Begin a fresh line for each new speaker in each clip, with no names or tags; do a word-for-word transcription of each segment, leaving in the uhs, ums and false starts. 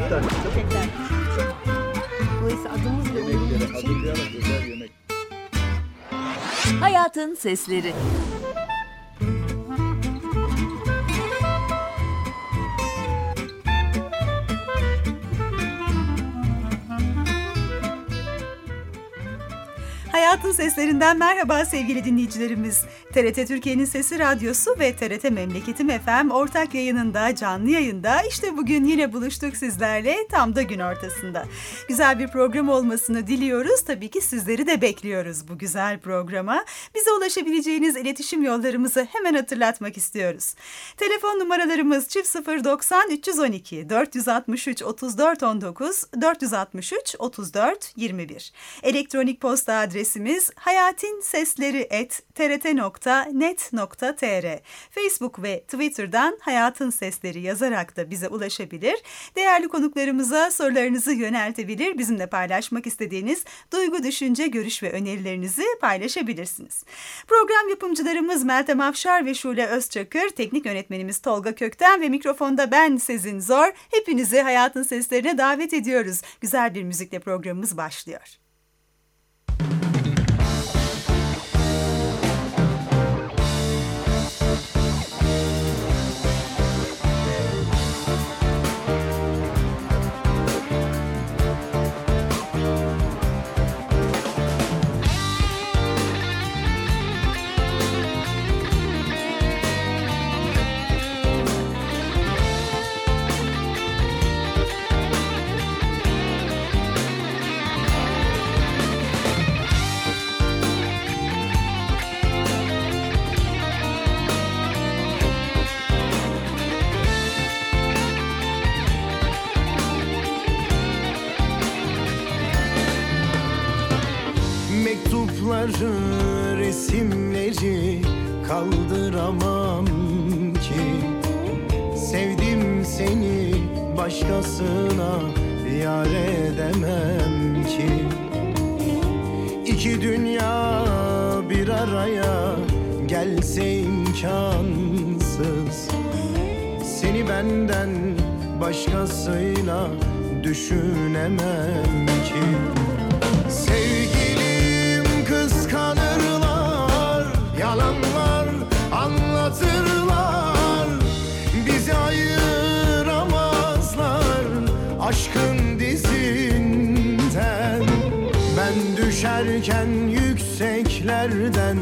tane çıkacak.
Tek tane. Dolayısıyla adımız da uygun
Yemekleri
için.
hazırlayarak özel yemek.
Hayatın Sesleri.
Hayatın Seslerinden merhaba sevgili dinleyicilerimiz. T R T Türkiye'nin Sesi Radyosu ve T R T Memleketim F M ortak yayınında, canlı yayında işte bugün yine buluştuk sizlerle tam da gün ortasında. Güzel bir program olmasını diliyoruz. Tabii ki sizleri de bekliyoruz bu güzel programa. Bize ulaşabileceğiniz iletişim yollarımızı hemen hatırlatmak istiyoruz. Telefon numaralarımız çift sıfır doksan üç yüz on iki dört altı üç otuz dört on dokuz dört altı üç otuz dört yirmi bir. Elektronik posta adresimiz hayatinsesleri et t r t nokta net nokta t r. Facebook ve Twitter'dan Hayatın Sesleri yazarak da bize ulaşabilir. Değerli konuklarımıza sorularınızı yöneltebilir, bizimle paylaşmak istediğiniz duygu, düşünce, görüş ve önerilerinizi paylaşabilirsiniz. Program yapımcılarımız Meltem Afşar ve Şule Özçakır, teknik yönetmenimiz Tolga Kökten ve mikrofonda ben Sezin Zor. Hepinizi Hayatın Seslerine davet ediyoruz. Güzel bir müzikle programımız başlıyor.
Mektupları, resimleri kaldıramam ki. Sevdim seni, başkasına yar edemem ki. İki dünya bir araya gelse imkansız. Seni benden başkasıyla düşünemem ki. Sevgilim kıskanırlar, yalanlar anlatırlar. Bizi ayıramazlar aşkın dizinden. Ben düşerken yükseklerden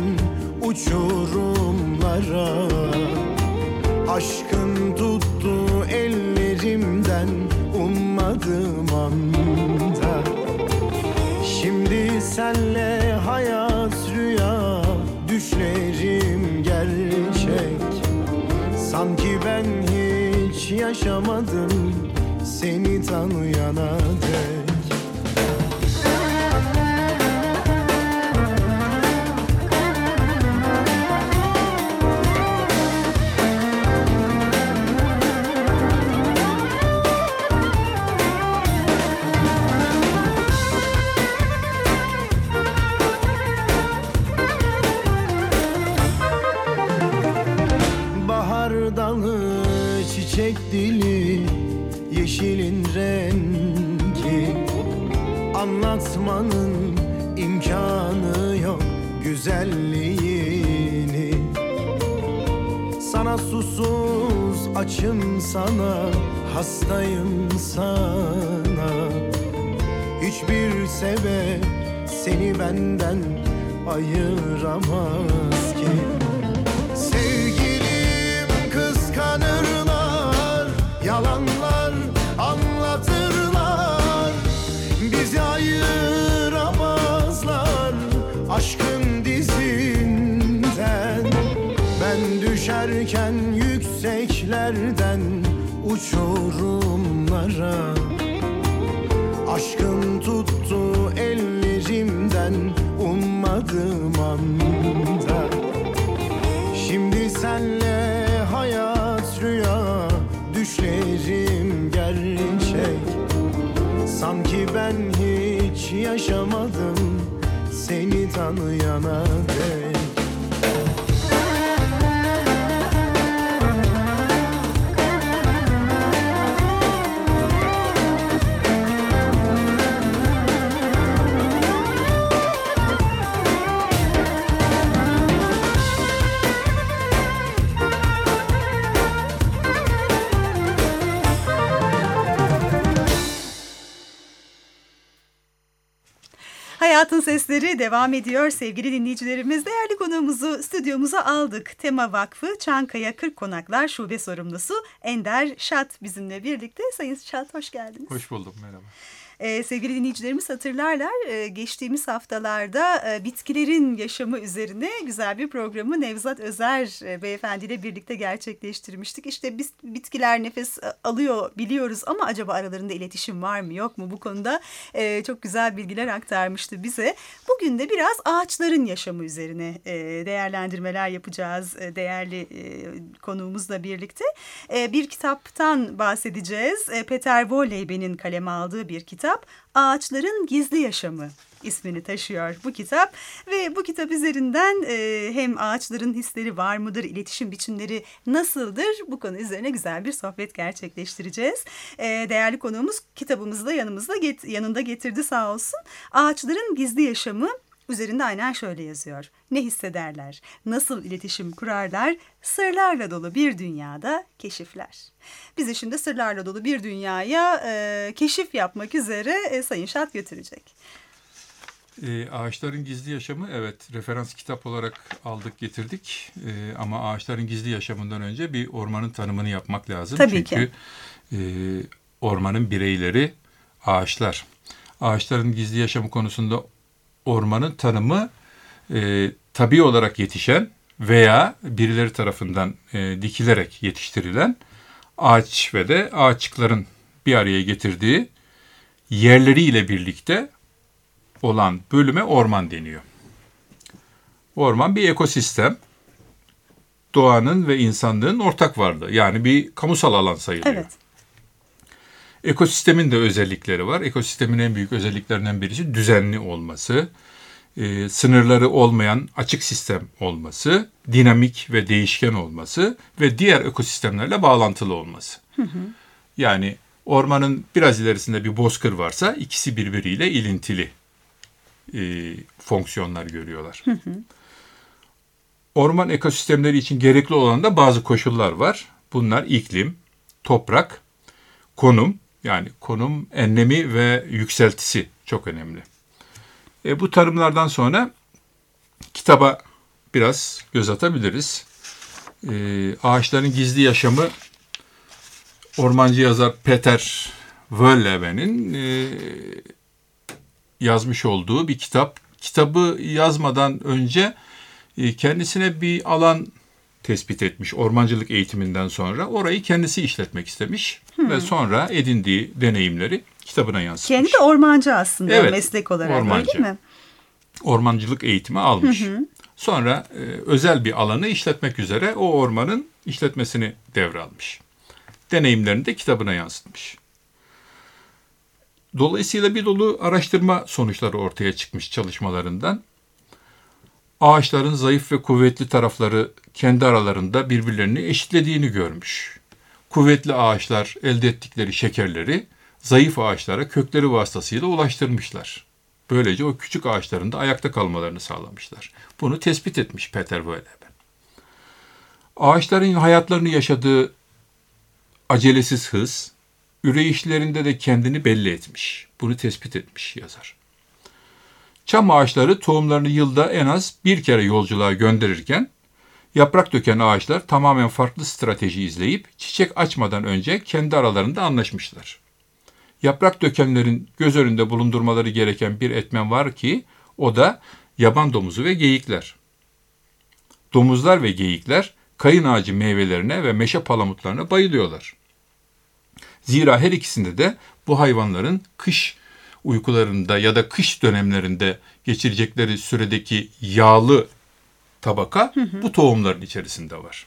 uçurumlara, aşkın tuttu ellerimden ummadığım anda. Şimdi senle hayat rüya, düşlerim gerçek. Sanki ben hiç yaşamadım seni tanıyana dek. Dalı, çiçek dili, yeşilin rengi. Anlatmanın imkanı yok güzelliğini. Sana susuz açım, sana hastayım sana. Hiçbir sebep seni benden ayıramaz ki. Kıskanırlar, yalanlar anlatırlar. Bizi ayıramazlar aşkın dizinden. Ben düşerken yükseklerden uçurumlara, aşkın tuttu ellerimden ummadığım anda. Şimdi senle hayat rüya, düşlerim gerçek. Sanki ben hiç yaşamadım seni tanıyana dek.
Hayatın Sesleri devam ediyor sevgili dinleyicilerimiz. Değerli konuğumuzu stüdyomuza aldık. Tema Vakfı Çankaya Kırk Konaklar Şube Sorumlusu Ender Şat bizimle birlikte. Sayın Şat, hoş geldiniz.
Hoş buldum, merhaba.
Ee, sevgili dinleyicilerimiz hatırlarlar, ee, geçtiğimiz haftalarda e, bitkilerin yaşamı üzerine güzel bir programı Nevzat Özer e, beyefendiyle birlikte gerçekleştirmiştik. İşte biz bitkiler nefes alıyor biliyoruz ama acaba aralarında iletişim var mı yok mu, bu konuda e, çok güzel bilgiler aktarmıştı bize. Bugün de biraz ağaçların yaşamı üzerine e, değerlendirmeler yapacağız e, değerli e, konuğumuzla birlikte. E, bir kitaptan bahsedeceğiz. E, Peter Wohlleben kaleme aldığı bir kitap. Ağaçların Gizli Yaşamı ismini taşıyor bu kitap ve bu kitap üzerinden e, hem ağaçların hisleri var mıdır, iletişim biçimleri nasıldır, bu konu üzerine güzel bir sohbet gerçekleştireceğiz. E, değerli konuğumuz kitabımızı da yanımızda get- yanında getirdi sağ olsun. Ağaçların Gizli Yaşamı üzerinde aynen şöyle yazıyor. Ne hissederler, nasıl iletişim kurarlar, sırlarla dolu bir dünyada keşifler. Bizi şimdi sırlarla dolu bir dünyaya e, keşif yapmak üzere e, Sayın Şat götürecek.
E, ağaçların Gizli Yaşamı, evet, referans kitap olarak aldık getirdik. E, ama ağaçların gizli yaşamından önce bir ormanın tanımını yapmak lazım.
Tabii
Çünkü
ki.
E, ormanın bireyleri ağaçlar. Ağaçların gizli yaşamı konusunda ormanın tanımı e, tabii olarak yetişen veya birileri tarafından e, dikilerek yetiştirilen ağaç ve de ağaççıkların bir araya getirdiği yerleriyle birlikte olan bölüme orman deniyor. Orman bir ekosistem. Doğanın ve insanlığın ortak varlığı. Yani bir kamusal alan sayılıyor.
Evet.
Ekosistemin de özellikleri var. Ekosistemin en büyük özelliklerinden birisi düzenli olması, e, sınırları olmayan açık sistem olması, dinamik ve değişken olması ve diğer ekosistemlerle bağlantılı olması. Hı hı. Yani ormanın biraz ilerisinde bir bozkır varsa ikisi birbiriyle ilintili e, fonksiyonlar görüyorlar. Hı hı. Orman ekosistemleri için gerekli olan da bazı koşullar var. Bunlar iklim, toprak, konum, yani konum, enlemi ve yükseltisi çok önemli. E, bu tanımlardan sonra kitaba biraz göz atabiliriz. E, Ağaçların Gizli Yaşamı, ormancı yazar Peter Wohleben'in e, yazmış olduğu bir kitap. Kitabı yazmadan önce e, kendisine bir alan tespit etmiş ormancılık eğitiminden sonra. Orayı kendisi işletmek istemiş hmm. ve sonra edindiği deneyimleri kitabına yansıtmış.
Kendi de ormancı aslında, evet, meslek olarak,
ormancı.
Öyle mi?
Ormancılık eğitimi almış. Hı hı. Sonra e, özel bir alanı işletmek üzere o ormanın işletmesini devralmış. Deneyimlerini de kitabına yansıtmış. Dolayısıyla bir dolu araştırma sonuçları ortaya çıkmış çalışmalarından. Ağaçların zayıf ve kuvvetli tarafları kendi aralarında birbirlerini eşitlediğini görmüş. Kuvvetli ağaçlar elde ettikleri şekerleri zayıf ağaçlara kökleri vasıtasıyla ulaştırmışlar. Böylece o küçük ağaçların da ayakta kalmalarını sağlamışlar. Bunu tespit etmiş Peter Wohlleben. Ağaçların hayatlarını yaşadığı acelesiz hız, üreyişlerinde de kendini belli etmiş. Bunu tespit etmiş yazar. Çam ağaçları tohumlarını yılda en az bir kere yolculuğa gönderirken, yaprak döken ağaçlar tamamen farklı strateji izleyip çiçek açmadan önce kendi aralarında anlaşmışlar. Yaprak dökenlerin göz önünde bulundurmaları gereken bir etmen var ki, o da yaban domuzu ve geyikler. Domuzlar ve geyikler kayın ağacı meyvelerine ve meşe palamutlarına bayılıyorlar. Zira her ikisinde de bu hayvanların kış uykularında ya da kış dönemlerinde geçirecekleri süredeki yağlı tabaka hı hı. bu tohumların içerisinde var.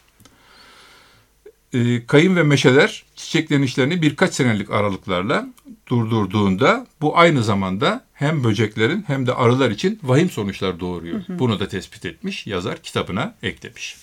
Ee, kayın ve meşeler çiçeklenişlerini birkaç senelik aralıklarla durdurduğunda bu aynı zamanda hem böceklerin hem de arılar için vahim sonuçlar doğuruyor. Hı hı. Bunu da tespit etmiş, yazar kitabına eklemiş.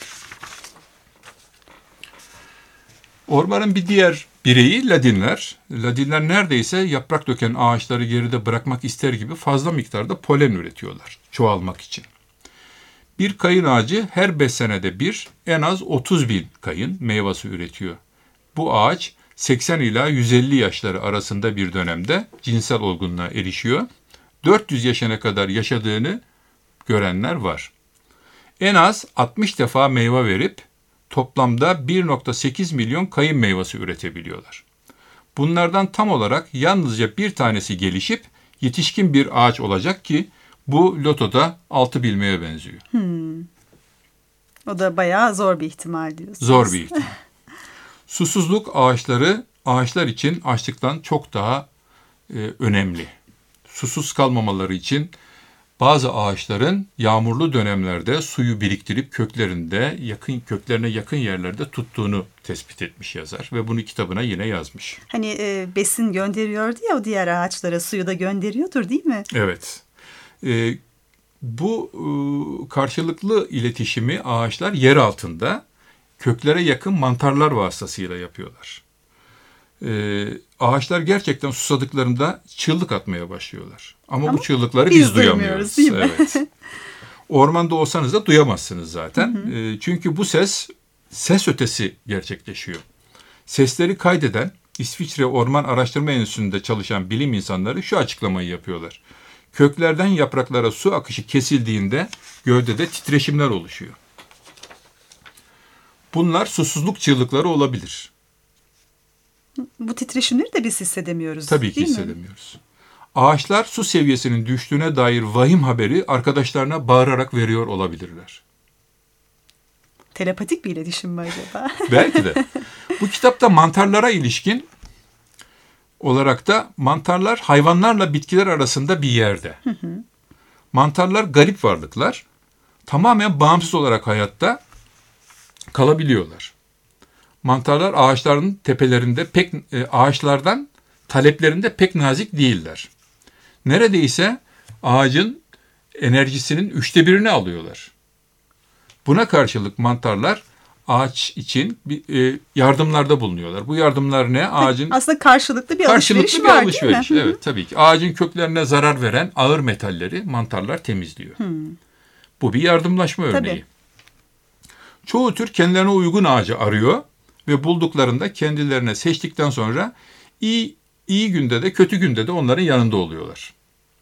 Ormanın bir diğer bireyi ladinler. Ladinler neredeyse yaprak döken ağaçları geride bırakmak ister gibi fazla miktarda polen üretiyorlar çoğalmak için. Bir kayın ağacı her beş senede bir en az otuz bin kayın meyvesi üretiyor. Bu ağaç seksen ila yüz elli yaşları arasında bir dönemde cinsel olgunluğa erişiyor. dört yüz yaşına kadar yaşadığını görenler var. En az altmış defa meyve verip toplamda bir virgül sekiz milyon kayın meyvesi üretebiliyorlar. Bunlardan tam olarak yalnızca bir tanesi gelişip yetişkin bir ağaç olacak ki bu lotoda altı bilmeye benziyor.
Hmm. O da bayağı zor bir ihtimal diyorsunuz.
Zor bir ihtimal. Susuzluk ağaçları ağaçlar için açlıktan çok daha e, önemli. Susuz kalmamaları için bazı ağaçların yağmurlu dönemlerde suyu biriktirip köklerinde yakın köklerine yakın yerlerde tuttuğunu tespit etmiş yazar ve bunu kitabına yine yazmış.
Hani e, besin gönderiyordu ya o diğer ağaçlara, suyu da gönderiyordur değil mi?
Evet. E, bu e, karşılıklı iletişimi ağaçlar yer altında köklere yakın mantarlar vasıtasıyla yapıyorlar. Ee, ağaçlar gerçekten susadıklarında çığlık atmaya başlıyorlar. Ama, Ama bu çığlıkları biz, biz duyamıyoruz. Değil mi? Evet. Ormanda olsanız da duyamazsınız zaten. Hı hı. Ee, çünkü bu ses ses ötesi gerçekleşiyor. Sesleri kaydeden İsviçre Orman Araştırma Enstitüsü'nde çalışan bilim insanları şu açıklamayı yapıyorlar. Köklerden yapraklara su akışı kesildiğinde gövdede titreşimler oluşuyor. Bunlar susuzluk çığlıkları olabilir.
Bu titreşimleri de biz hissedemiyoruz.
Tabii ki hissedemiyoruz. Mi? Ağaçlar su seviyesinin düştüğüne dair vahim haberi arkadaşlarına bağırarak veriyor olabilirler.
Telepatik bir iletişim mi acaba?
Belki de. Bu kitapta mantarlara ilişkin olarak da mantarlar hayvanlarla bitkiler arasında bir yerde. Hı hı. Mantarlar garip varlıklar. Tamamen bağımsız olarak hayatta kalabiliyorlar. Mantarlar ağaçların tepelerinde pek e, ağaçlardan taleplerinde pek nazik değiller. Neredeyse ağacın enerjisinin üçte birini alıyorlar. Buna karşılık mantarlar ağaç için bir, e, yardımlarda bulunuyorlar. Bu yardımlar ne? Ağacın
aslında karşılıklı bir
karşılıklı
alışveriş
bir
var,
alışveriş.
değil mi?
Evet, tabii ki. Ağacın köklerine zarar veren ağır metalleri mantarlar temizliyor. Hmm. Bu bir yardımlaşma örneği. Tabii. Çoğu tür kendilerine uygun ağacı arıyor ve bulduklarında kendilerine seçtikten sonra iyi iyi günde de kötü günde de onların yanında oluyorlar.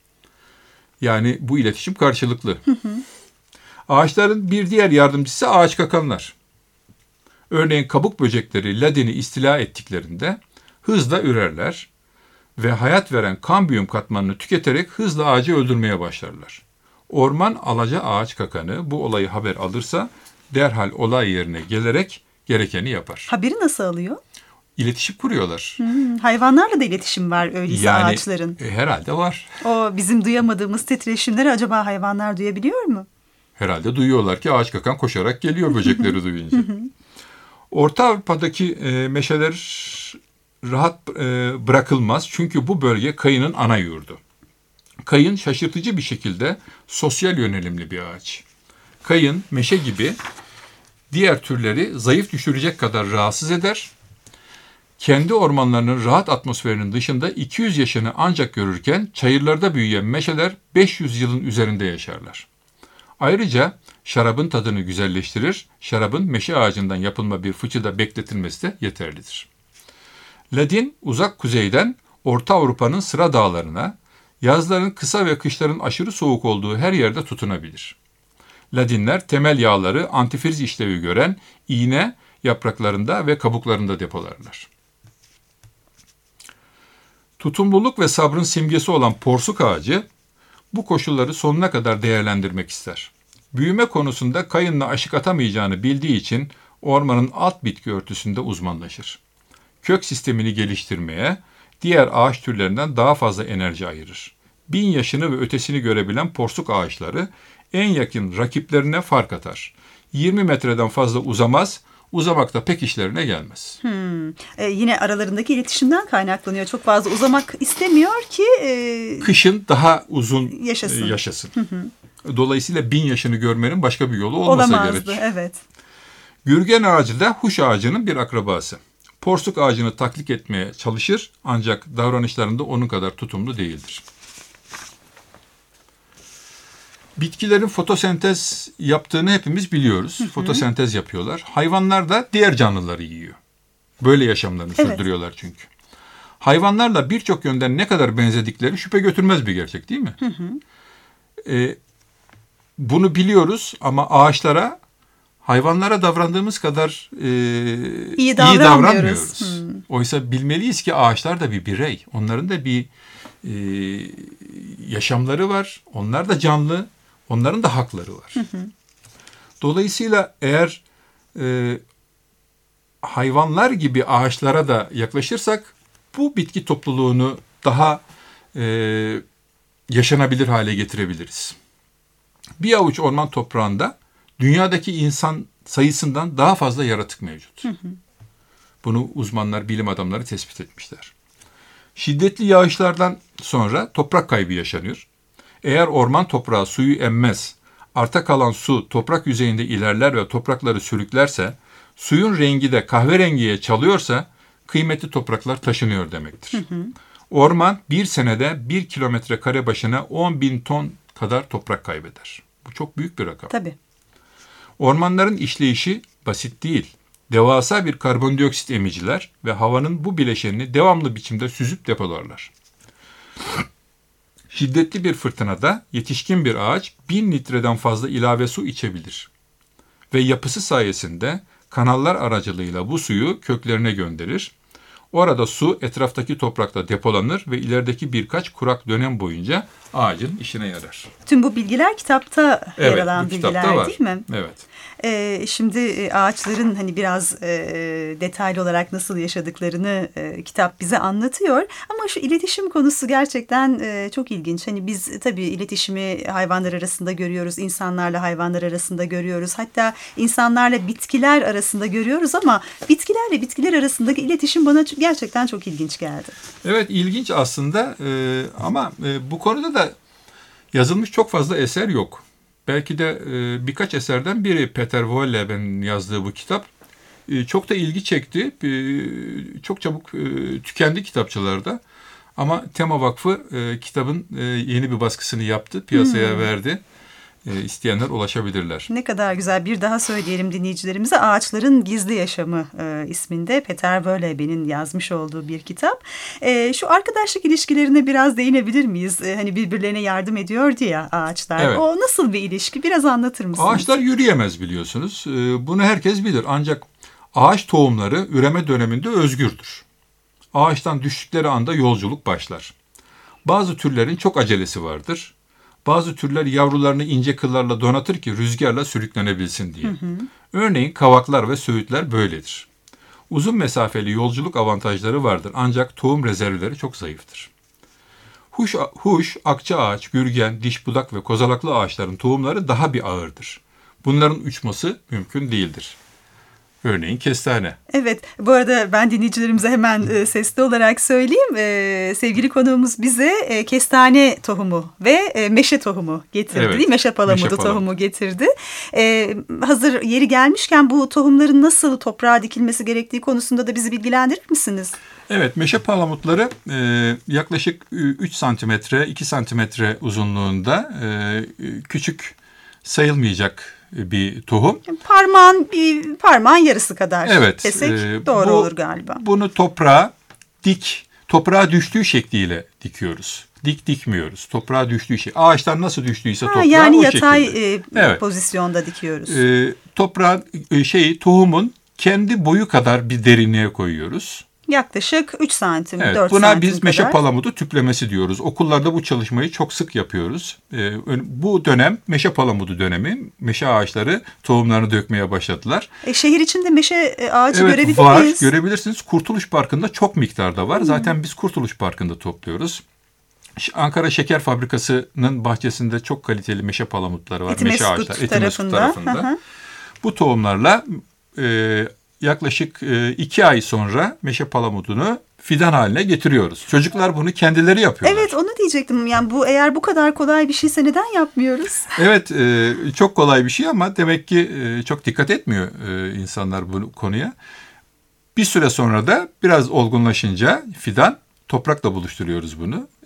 Yani bu iletişim karşılıklı. Hı hı. Ağaçların bir diğer yardımcısı ağaç kakanlar. Örneğin kabuk böcekleri ladeni istila ettiklerinde hızla ürerler ve hayat veren kambiyum katmanını tüketerek hızla ağacı öldürmeye başlarlar. Orman alaca ağaç kakanı bu olayı haber alırsa derhal olay yerine gelerek gerekeni yapar.
Haberi nasıl alıyor?
İletişim kuruyorlar.
Hmm, hayvanlarla da iletişim var öyleyse yani, ağaçların.
E, herhalde var.
O bizim duyamadığımız titreşimleri acaba hayvanlar duyabiliyor mu?
Herhalde duyuyorlar ki ağaç kakan koşarak geliyor böcekleri duyunca. Orta Avrupa'daki e, meşeler rahat e, bırakılmaz çünkü bu bölge kayının ana yurdu. Kayın şaşırtıcı bir şekilde sosyal yönelimli bir ağaç. Kayın meşe gibi diğer türleri zayıf düşürecek kadar rahatsız eder. Kendi ormanlarının rahat atmosferinin dışında iki yüz yaşını ancak görürken çayırlarda büyüyen meşeler beş yüz yılın üzerinde yaşarlar. Ayrıca şarabın tadını güzelleştirir, şarabın meşe ağacından yapılma bir fıçıda bekletilmesi de yeterlidir. Ladin uzak kuzeyden Orta Avrupa'nın sıra dağlarına, yazların kısa ve kışların aşırı soğuk olduğu her yerde tutunabilir. Ladinler temel yağları antifriz işlevi gören iğne yapraklarında ve kabuklarında depolarlar. Tutumluluk ve sabrın simgesi olan porsuk ağacı bu koşulları sonuna kadar değerlendirmek ister. Büyüme konusunda kayınla aşık atamayacağını bildiği için ormanın alt bitki örtüsünde uzmanlaşır. Kök sistemini geliştirmeye diğer ağaç türlerinden daha fazla enerji ayırır. Bin yaşını ve ötesini görebilen porsuk ağaçları en yakın rakiplerine fark atar. yirmi metreden fazla uzamaz, uzamak da pek işlerine gelmez.
Hmm. Ee, yine aralarındaki iletişimden kaynaklanıyor. Çok fazla uzamak istemiyor ki... E...
Kışın daha uzun yaşasın. E, yaşasın.
Hı hı.
Dolayısıyla bin yaşını görmenin başka bir yolu olmasa
Olamazdı,
gerek.
Olamazdı, evet.
Gürgen ağacı da huş ağacının bir akrabası. Porsuk ağacını taklit etmeye çalışır ancak davranışlarında onun kadar tutumlu değildir. Bitkilerin fotosentez yaptığını hepimiz biliyoruz. Hı hı. Fotosentez yapıyorlar. Hayvanlar da diğer canlıları yiyor. Böyle yaşamlarını evet. sürdürüyorlar çünkü. hayvanlarla birçok yönden ne kadar benzedikleri şüphe götürmez bir gerçek değil mi? Hı hı. E, bunu biliyoruz ama ağaçlara, hayvanlara davrandığımız kadar e,
iyi davranmıyoruz.
iyi davranmıyoruz.
Hmm.
Oysa bilmeliyiz ki ağaçlar da bir birey. Onların da bir e, yaşamları var. Onlar da canlı. Onların da hakları var. Hı hı. Dolayısıyla eğer e, hayvanlar gibi ağaçlara da yaklaşırsak bu bitki topluluğunu daha e, yaşanabilir hale getirebiliriz. Bir avuç orman toprağında dünyadaki insan sayısından daha fazla yaratık mevcut. Hı hı. Bunu uzmanlar, bilim adamları tespit etmişler. Şiddetli yağışlardan sonra toprak kaybı yaşanıyor. Eğer orman toprağı suyu emmez, arta kalan su toprak yüzeyinde ilerler ve toprakları sürüklerse, suyun rengi de kahverengiye çalıyorsa kıymetli topraklar taşınıyor demektir. Hı hı. Orman bir senede bir kilometre kare başına on bin ton kadar toprak kaybeder. Bu çok büyük bir rakam.
Tabii.
Ormanların işleyişi basit değil. Devasa bir karbondioksit emiciler ve havanın bu bileşenini devamlı biçimde süzüp depolarlar. Şiddetli bir fırtınada yetişkin bir ağaç bin litreden fazla ilave su içebilir. Ve yapısı sayesinde kanallar aracılığıyla bu suyu köklerine gönderir. Orada su etraftaki toprakta depolanır ve ilerideki birkaç kurak dönem boyunca ağacın işine yarar.
Tüm bu bilgiler kitapta
evet,
yer alan bilgiler
var.
Değil mi?
Evet.
Ee, şimdi ağaçların hani biraz e, detaylı olarak nasıl yaşadıklarını e, kitap bize anlatıyor. Ama şu iletişim konusu gerçekten e, çok ilginç. Hani biz tabii iletişimi hayvanlar arasında görüyoruz, insanlarla hayvanlar arasında görüyoruz. Hatta insanlarla bitkiler arasında görüyoruz ama bitkilerle bitkiler arasındaki iletişim bana gerçekten çok ilginç geldi. Evet,
ilginç aslında e, ama e, bu konuda da yazılmış çok fazla eser yok. Belki de e, birkaç eserden biri Peter Wohlleb'in yazdığı bu kitap. E, çok da ilgi çekti. E, çok çabuk e, tükendi kitapçılarda. Ama Tema Vakfı e, kitabın e, yeni bir baskısını yaptı, piyasaya hmm. verdi. E, isteyenler ulaşabilirler.
Ne kadar güzel. Bir daha söyleyelim dinleyicilerimize. Ağaçların Gizli Yaşamı e, isminde Peter Wohlleb'in yazmış olduğu bir kitap. E, şu arkadaşlık ilişkilerine biraz değinebilir miyiz? E, hani birbirlerine yardım ediyordu ya ağaçlar. Evet. O nasıl bir ilişki? Biraz anlatır mısınız?
Ağaçlar yürüyemez biliyorsunuz. E, bunu herkes bilir. Ancak ağaç tohumları üreme döneminde özgürdür. Ağaçtan düştükleri anda yolculuk başlar. Bazı türlerin çok acelesi vardır. Bazı türler yavrularını ince kıllarla donatır ki rüzgarla sürüklenebilsin diye. Hı hı. Örneğin kavaklar ve söğütler böyledir. Uzun mesafeli yolculuk avantajları vardır ancak tohum rezervleri çok zayıftır. Huş, huş, akçaağaç, gürgen, dişbudak ve kozalaklı ağaçların tohumları daha bir ağırdır. Bunların uçması mümkün değildir. Örneğin kestane.
Evet, bu arada ben dinleyicilerimize hemen e, sesli olarak söyleyeyim. E, sevgili konuğumuz bize e, kestane tohumu ve e, meşe tohumu getirdi. Evet, değil? Meşe palamudu meşe tohumu palamut. getirdi. E, hazır yeri gelmişken bu tohumların nasıl toprağa dikilmesi gerektiği konusunda da bizi bilgilendirir misiniz?
Evet, meşe palamutları e, yaklaşık üç santimetre, iki santimetre uzunluğunda e, küçük sayılmayacak bir tohum.
Parmağın bir parmağın yarısı kadar
evet,
desek
e,
doğru
bu,
olur galiba.
Bunu toprağa dik, toprağa düştüğü şekliyle dikiyoruz. Dik dikmiyoruz. Toprağa düştüğü şey. Ağaçtan nasıl düştüyse ha, toprağa
yani
o
yatay
şekilde.
E, evet. pozisyonda dikiyoruz.
E, toprağın e, şeyi tohumun kendi boyu kadar bir derinliğe koyuyoruz.
Yaklaşık üç santim,
evet,
dört
buna
santim
biz
kadar.
meşe palamudu tüplemesi diyoruz. Okullarda bu çalışmayı çok sık yapıyoruz. Ee, bu dönem meşe palamudu dönemi. Meşe ağaçları tohumlarını dökmeye başladılar.
E, şehir içinde meşe ağacı
evet,
görebilir
var,
miyiz?
Görebilirsiniz. Kurtuluş Parkı'nda çok miktarda var. Hmm. Zaten biz Kurtuluş Parkı'nda topluyoruz. Ankara Şeker Fabrikası'nın bahçesinde çok kaliteli meşe palamutları var.
Etimeskut
meşe ağaçları.
tarafında.
Etimeskut tarafında. Bu tohumlarla e, yaklaşık e, iki ay sonra meşe palamudunu fidan haline getiriyoruz. Çocuklar bunu kendileri yapıyorlar.
Evet, onu diyecektim. Yani bu eğer bu kadar kolay bir şeyse neden yapmıyoruz?
Evet, e, çok kolay bir şey ama demek ki e, çok dikkat etmiyor e, insanlar bu konuya. Bir süre sonra da biraz olgunlaşınca fidan, toprakla buluşturuyoruz bunu.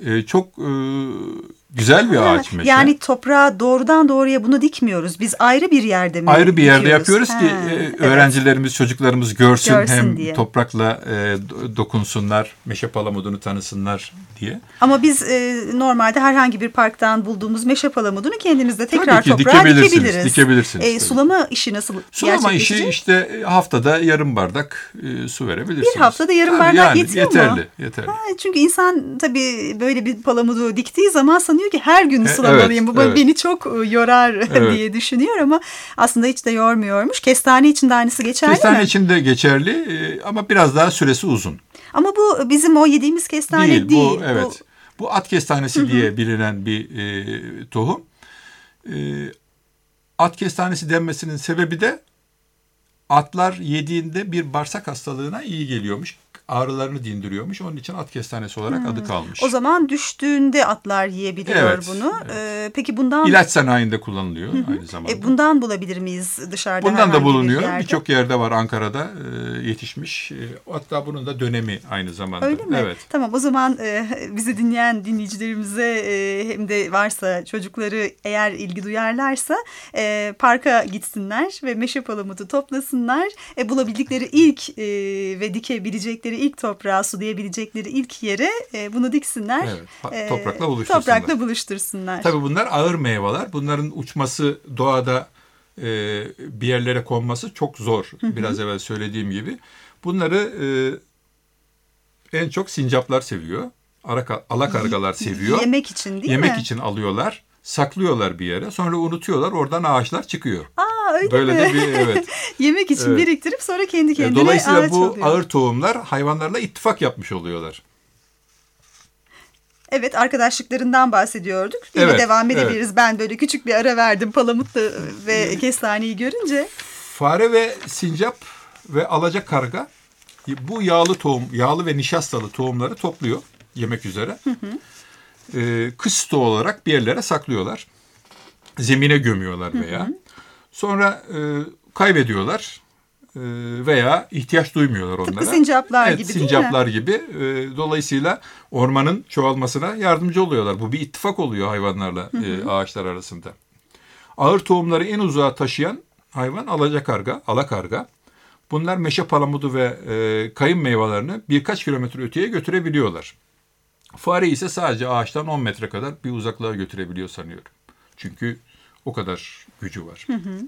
E, çok e, güzel bir ağaç meşe.
Yani toprağa doğrudan doğruya bunu dikmiyoruz. Biz ayrı bir yerde mi
Ayrı bir yerde
dikiyoruz?
yapıyoruz
ha,
ki e,
evet.
öğrencilerimiz, çocuklarımız görsün,
Görsün
hem
diye.
toprakla e, dokunsunlar, meşe palamudunu tanısınlar diye.
Ama biz e, normalde herhangi bir parktan bulduğumuz meşe palamudunu kendimizde tekrar
Tabii ki
toprağa
dikebilirsiniz,
dikebiliriz.
dikebilirsiniz.
E, sulama işi nasıl
Sulama işi
gerçekleşecek?
işte haftada yarım bardak e, su verebilirsiniz.
Bir haftada yarım
Tabii
bardak
yani,
yetiyor mu?
yeterli, yeterli.
Ha, çünkü insan tabii böyle bir palamudu diktiği zaman sanıyor ki her gün
E,
sulamalıyım.
evet,
Bu
evet.
beni çok yorar
Evet.
diye düşünüyor ama aslında hiç de yormuyormuş. Kestane için de aynısı geçerli
Kestane
mi?
için de geçerli e, ama biraz daha süresi uzun.
Ama bu bizim o yediğimiz kestane değil.
Değil, bu evet. Bu at kestanesi Hı-hı. diye bilinen bir e, tohum. E, at kestanesi denmesinin sebebi de atlar yediğinde bir bağırsak hastalığına iyi geliyormuş. Ağrılarını dindiriyormuş. Onun için at kestanesi olarak hmm. adı kalmış.
O zaman düştüğünde atlar yiyebiliyor evet, bunu. Evet. Ee, peki bundan...
İlaç sanayinde kullanılıyor Hı-hı. aynı zamanda.
E, bundan bulabilir miyiz dışarıda?
Bundan da bulunuyor.
Bir
Birçok yerde var Ankara'da e, yetişmiş. E, hatta bunun da dönemi aynı zamanda.
Öyle mi?
Evet.
Tamam o zaman e, bizi dinleyen dinleyicilerimize e, hem de varsa çocukları eğer ilgi duyarlarsa e, parka gitsinler ve meşe palamudu toplasınlar. E, bulabildikleri ilk e, ve dikebilecekleri ilk toprağa sulayabilecekleri ilk yere e, bunu diksinler.
Evet, toprakla buluştursunlar.
Toprakla buluştursunlar.
Tabii bunlar ağır meyveler. Bunların uçması doğada e, bir yerlere konması çok zor. Hı hı. Biraz evvel söylediğim gibi. Bunları e, en çok sincaplar seviyor. Ara, alakargalar seviyor.
Yemek için değil
Yemek
mi?
Yemek için alıyorlar. Saklıyorlar bir yere. Sonra unutuyorlar. Oradan ağaçlar çıkıyor.
Aa öyle
Böyle
mi?
de bir evet.
Yemek için evet. biriktirip sonra kendi kendine
Dolayısıyla
ağaç
bu
oluyor.
ağır tohumlar hayvanlarla ittifak yapmış oluyorlar.
Evet, arkadaşlıklarından bahsediyorduk. Yine
evet,
devam edebiliriz.
Evet.
Ben böyle küçük bir ara verdim palamut ve kestaneyi görünce.
Fare ve sincap ve alacakarga bu yağlı tohum, yağlı ve nişastalı tohumları topluyor yemek üzere. Hı hı. Ee, kış stoğu olarak bir yerlere saklıyorlar. Zemine gömüyorlar veya. Hı hı. Sonra e, kaybediyorlar e, veya ihtiyaç duymuyorlar onlara.
Tıpkı sincaplar
evet,
gibi
sincaplar
değil mi?
gibi. E, dolayısıyla ormanın çoğalmasına yardımcı oluyorlar. Bu bir ittifak oluyor hayvanlarla hı hı. E, ağaçlar arasında. Ağır tohumları en uzağa taşıyan hayvan alacakarga, alakarga. Bunlar meşe palamudu ve e, kayın meyvelerini birkaç kilometre öteye götürebiliyorlar. Fare ise sadece ağaçtan on metre kadar bir uzaklığa götürebiliyor sanıyorum. Çünkü o kadar gücü var. Hı hı.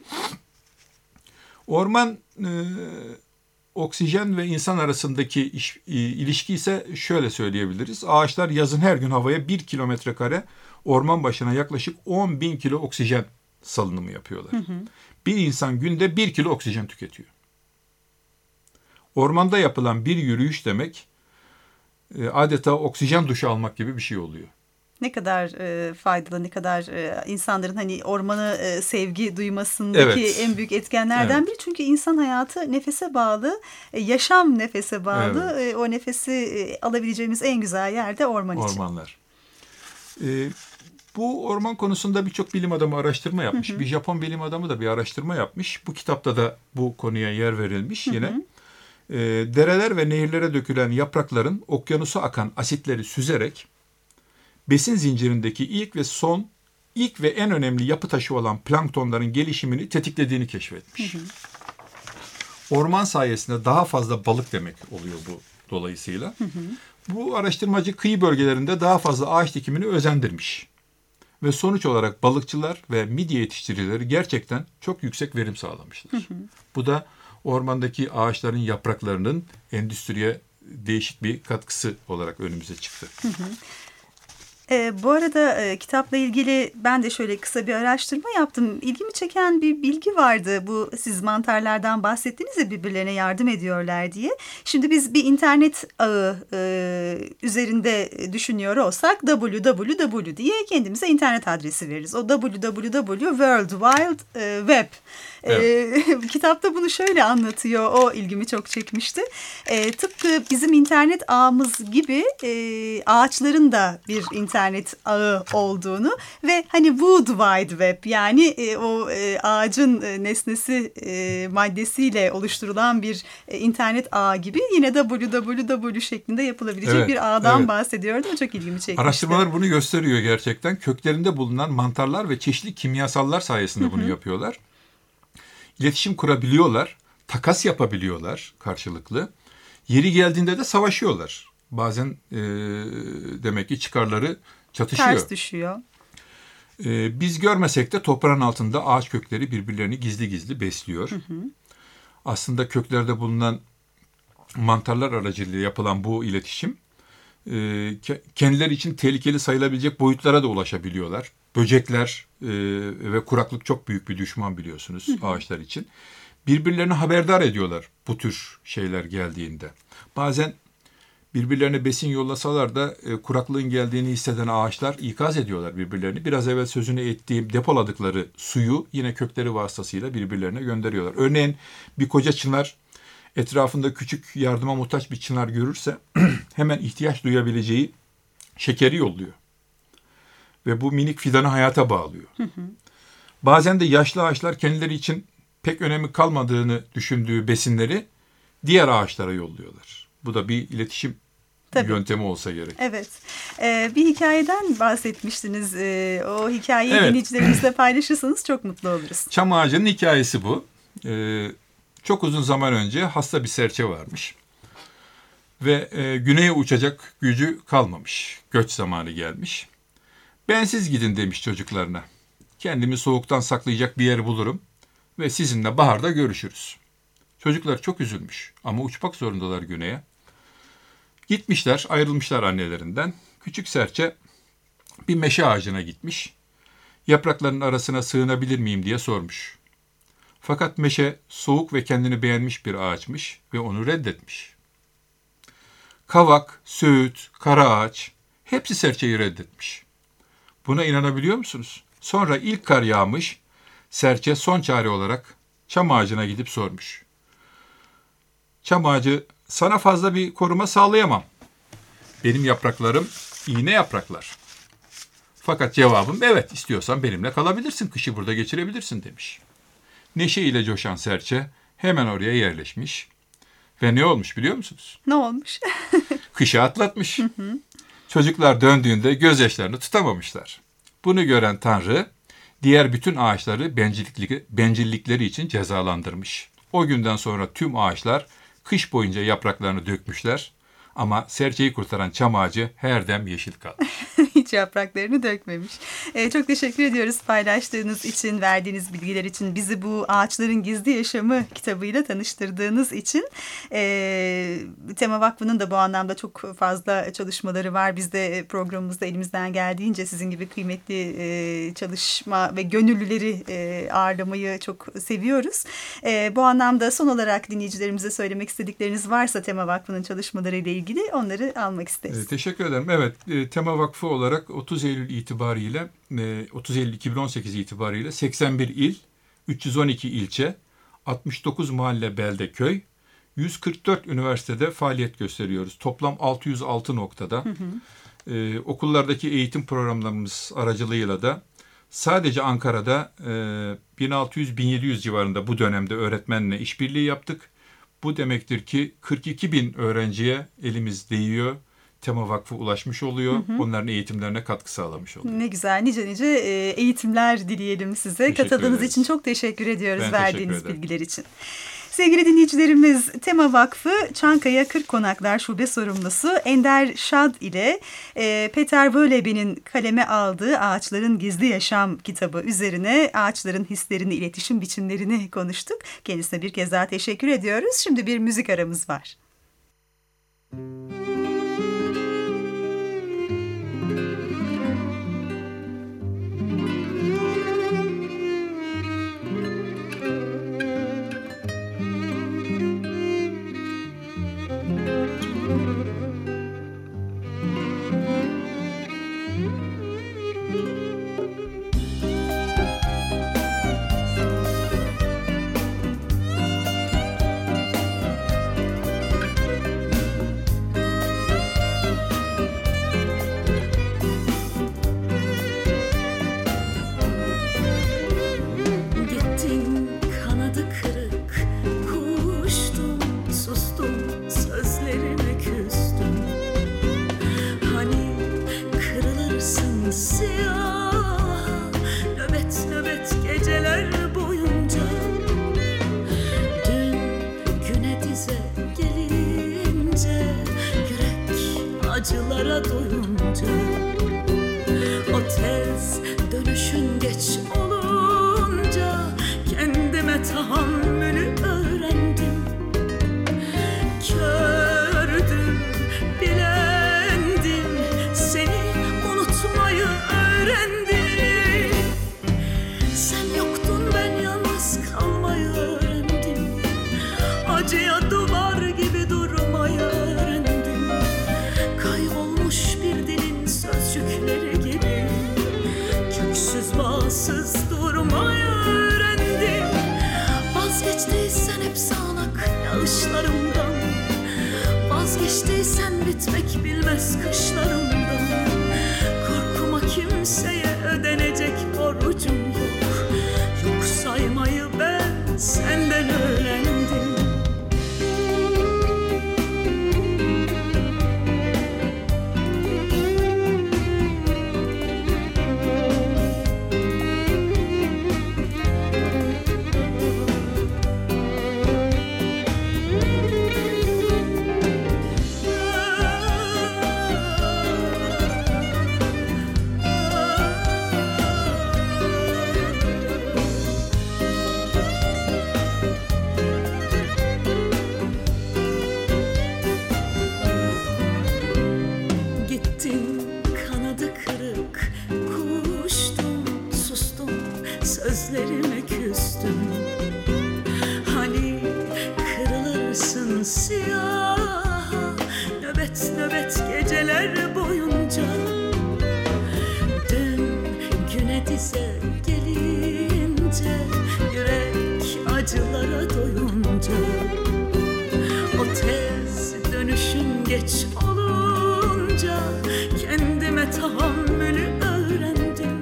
Orman e, oksijen ve insan arasındaki iş, e, ilişki ise şöyle söyleyebiliriz. Ağaçlar yazın her gün havaya bir kilometre kare orman başına yaklaşık on bin kilo oksijen salınımı yapıyorlar. Hı hı. Bir insan günde bir kilo oksijen tüketiyor. Ormanda yapılan bir yürüyüş demek e, adeta oksijen duşu almak gibi bir şey oluyor.
Ne kadar e, faydalı, ne kadar e, insanların hani ormanı e, sevgi duymasındaki evet. en büyük etkenlerden evet. biri. Çünkü insan hayatı nefese bağlı, e, yaşam nefese bağlı. Evet. E, o nefesi e, alabileceğimiz en güzel yer de orman için.
Ormanlar. E, bu orman konusunda birçok bilim adamı araştırma yapmış. Hı hı. Bir Japon bilim adamı da bir araştırma yapmış. Bu kitapta da bu konuya yer verilmiş. Hı hı. Yine e, dereler ve nehirlere dökülen yaprakların okyanusa akan asitleri süzerek besin zincirindeki ilk ve son, ilk ve en önemli yapı taşı olan planktonların gelişimini tetiklediğini keşfetmiş. Hı hı. Orman sayesinde daha fazla balık demek oluyor bu dolayısıyla. Hı hı. Bu araştırmacı kıyı bölgelerinde daha fazla ağaç dikimini özendirmiş. Ve sonuç olarak balıkçılar ve midye yetiştiricileri gerçekten çok yüksek verim sağlamışlar. Hı hı. Bu da ormandaki ağaçların yapraklarının endüstriye değişik bir katkısı olarak önümüze çıktı. Hı hı.
E, bu arada e, kitapla ilgili ben de şöyle kısa bir araştırma yaptım. İlgimi çeken bir bilgi vardı. Bu siz mantarlardan bahsettiniz ya birbirlerine yardım ediyorlar diye. Şimdi biz bir internet ağı e, üzerinde düşünüyor olsak double-u double-u double-u diye kendimize internet adresi veririz. O double-u double-u double-u World Wide Web
Evet.
E, kitapta bunu şöyle anlatıyor. O ilgimi çok çekmişti. E, tıpkı bizim internet ağımız gibi e, ağaçların da bir internet ağı olduğunu ve hani Wood Wide Web, yani e, o e, ağacın e, nesnesi e, maddesiyle oluşturulan bir e, internet ağı gibi yine W W W şeklinde yapılabilecek
Evet,
bir ağdan
evet.
bahsediyordu. O çok ilgimi çekmişti.
Araştırmalar bunu gösteriyor gerçekten. Köklerinde bulunan mantarlar ve çeşitli kimyasallar sayesinde bunu yapıyorlar. İletişim kurabiliyorlar, takas yapabiliyorlar karşılıklı. Yeri geldiğinde de savaşıyorlar. Bazen e, demek ki çıkarları çatışıyor.
Ters düşüyor.
E, biz görmesek de toprağın altında ağaç kökleri birbirlerini gizli gizli besliyor. Hı hı. Aslında köklerde bulunan mantarlar aracılığıyla yapılan bu iletişim e, kendileri için tehlikeli sayılabilecek boyutlara da ulaşabiliyorlar. Böcekler e, ve kuraklık çok büyük bir düşman biliyorsunuz, hı hı, ağaçlar için. Birbirlerini haberdar ediyorlar bu tür şeyler geldiğinde. Bazen birbirlerine besin yollasalar da e, kuraklığın geldiğini hisseden ağaçlar ikaz ediyorlar birbirlerini. Biraz evvel sözünü ettiğim depoladıkları suyu yine kökleri vasıtasıyla birbirlerine gönderiyorlar. Örneğin bir koca çınar etrafında küçük yardıma muhtaç bir çınar görürse hemen ihtiyaç duyabileceği şekeri yolluyor. Ve bu minik fidanı hayata bağlıyor. Hı hı. Bazen de yaşlı ağaçlar kendileri için pek önemi kalmadığını düşündüğü besinleri diğer ağaçlara yolluyorlar. Bu da bir iletişim Tabii. yöntemi olsa gerek.
Evet. Ee, bir hikayeden bahsetmiştiniz. Ee, o hikayeyi
evet.
dinleyicilerimizle paylaşırsanız çok mutlu oluruz.
Çam ağacının hikayesi bu. Ee, çok uzun zaman önce hasta bir serçe varmış. Ve e, güneye uçacak gücü kalmamış. Göç zamanı gelmiş. Bensiz gidin demiş çocuklarına. Kendimi soğuktan saklayacak bir yer bulurum ve sizinle baharda görüşürüz. Çocuklar çok üzülmüş ama uçmak zorundalar güneye. Gitmişler, ayrılmışlar annelerinden. Küçük serçe bir meşe ağacına gitmiş. Yaprakların arasına sığınabilir miyim diye sormuş. Fakat meşe soğuk ve kendini beğenmiş bir ağaçmış ve onu reddetmiş. Kavak, söğüt, kara ağaç hepsi serçeyi reddetmiş. Buna inanabiliyor musunuz? Sonra ilk kar yağmış, serçe son çare olarak çam ağacına gidip sormuş. Çam ağacı, sana fazla bir koruma sağlayamam. Benim yapraklarım iğne yapraklar. Fakat cevabım evet, istiyorsan benimle kalabilirsin, kışı burada geçirebilirsin demiş. Neşe ile coşan serçe hemen oraya yerleşmiş. Ve ne olmuş biliyor musunuz?
Ne olmuş?
Kışı atlatmış. Çocuklar döndüğünde gözyaşlarını tutamamışlar. Bunu gören Tanrı diğer bütün ağaçları bencillik, bencillikleri için cezalandırmış. O günden sonra tüm ağaçlar kış boyunca yapraklarını dökmüşler. Ama serçeyi kurtaran çam ağacı her dem yeşil kalmış.
Hiç yapraklarını dökmemiş. Ee, çok teşekkür ediyoruz paylaştığınız için, verdiğiniz bilgiler için, bizi bu Ağaçların Gizli Yaşamı kitabıyla tanıştırdığınız için. Ee, Tema Vakfı'nın da bu anlamda çok fazla çalışmaları var. Biz de programımızda elimizden geldiğince sizin gibi kıymetli e, çalışma ve gönüllüleri e, ağırlamayı çok seviyoruz. E, bu anlamda son olarak dinleyicilerimize söylemek istedikleriniz varsa Tema Vakfı'nın çalışmalarıyla ilgili ilgili onları almak isteriz.
E, teşekkür ederim. Evet, e, Tema Vakfı olarak otuz Eylül itibariyle, e, otuz Eylül iki bin on sekiz itibariyle seksen bir il, üç yüz on iki ilçe, altmış dokuz mahalle, belde, köy, yüz kırk dört üniversitede faaliyet gösteriyoruz. Toplam altı yüz altı noktada. Hı hı. E, okullardaki eğitim programlarımız aracılığıyla da sadece Ankara'da e, bin altı yüz bin yedi yüz civarında bu dönemde öğretmenle işbirliği yaptık. Bu demektir ki kırk iki bin öğrenciye elimiz değiyor. Tema Vakfı ulaşmış oluyor. Hı hı. Onların eğitimlerine katkı sağlamış oluyor. Ne
güzel. Nice nice eğitimler dileyelim size. Teşekkür Katıldığınız ederiz. için çok teşekkür ediyoruz, ben verdiğiniz teşekkür bilgiler için. Sevgili dinleyicilerimiz, Tema Vakfı Çankaya Kırkkonaklar Şube Sorumlusu Ender Şad ile e, Peter Wölebe'nin kaleme aldığı Ağaçların Gizli Yaşam kitabı üzerine ağaçların hislerini, iletişim biçimlerini konuştuk. Kendisine bir kez daha teşekkür ediyoruz. Şimdi bir müzik aramız var.
acılara doyunca. O tez dönüşün geç olunca kendime tahammülü öğrendim. Kördüm, bilendim, seni unutmayı öğrendim. Sen yoktun, ben yalnız kalmayı öğrendim. Acıya duvar gibi durmayı öğrendim. Kaybolmuş bir dilin sözcükleri gibi köksüz bağsız durmayı öğrendim. Vazgeçtiysen hep sağanak yağışlarımdan, vazgeçtiysen bitmek bilmez kışlarımdan. Korkma, kimseye ödenecek borcum yok. Yok saymayı ben senden öğrendim. Gittin, kanadı kırık kuştum, sustum, sözlerime küstüm. Hani kırılırsın siyaha, nöbet nöbet geceler boyunca. Dün güne dize gelince, yürek acılara doyunca. O tez dönüşün geç olunca kendime tahammülü öğrendim.